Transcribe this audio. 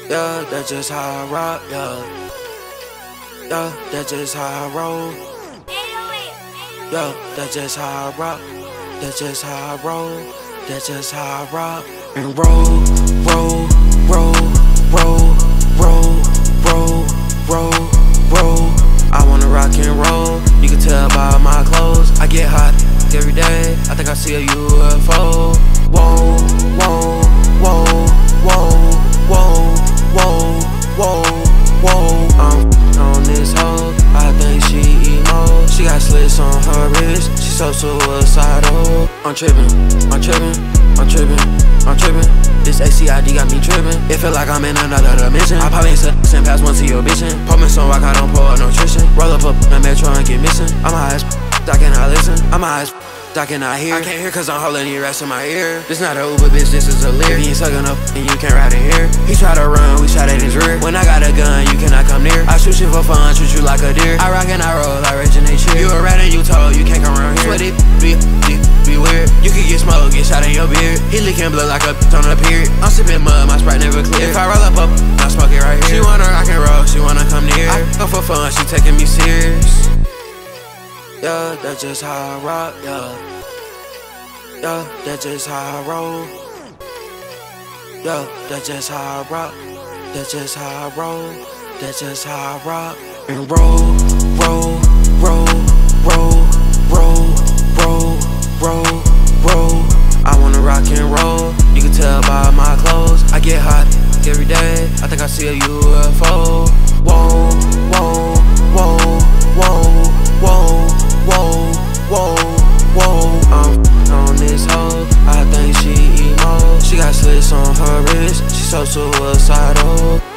Yeah, that's just how I rock, yeah. Yeah, that's just how I roll. Yeah, that's just how I rock. That's just how I roll. That's just how I rock. And roll, roll, roll, roll, roll, roll, roll, roll. I wanna rock and roll. You can tell by my clothes. I get hot every day. I think I see a UFO. Whoa, whoa, whoa, whoa, whoa, whoa, whoa, whoa. I'm on this hoe. I think she emo. She got slits on her wrist. She so suicidal. I'm trippin', I'm trippin', I'm trippin', I'm trippin'. This ACID got me trippin'. It feel like I'm in another dimension. I pop in send pass one to your bitchin'. Pour me some rock, I don't pour nutrition. Roll up in metro and get missing. I'm high as I cannot listen. I'm high as I cannot hear. I can't hear cause I'm holding your ass in my ear. This not a Uber, bitch, this is a Lear. If you ain't sucking up and you can't ride in here. He try to run, we shot at his rear. When I got a gun, you cannot come near. I shoot shit for fun, treat you like a deer. I rock and I roll, I originate shit. You a rat and you told, you can't come around here. Sweaty, be weird. You could get smoked, get shot in your beard. He licking blood like a on a period. I'm sipping mud, my Sprite never clear. If I roll up, I smoke it right here. She wanna rock and roll, she wanna come near. I go for fun, she taking me serious. Yeah, that's just how I rock, yeah. Yeah, that's just how I roll. Yeah, that's just how I rock. That's just how I roll. That's just how I rock. And roll, roll, roll, roll, roll, roll, roll, roll. I wanna rock and roll. You can tell by my clothes. I get hot every day. I think I see a UFO. Whoa, whoa, whoa, whoa, whoa, whoa, whoa, whoa. I'm on this hoe, I think she emo. She got slits on her wrist, she so suicidal.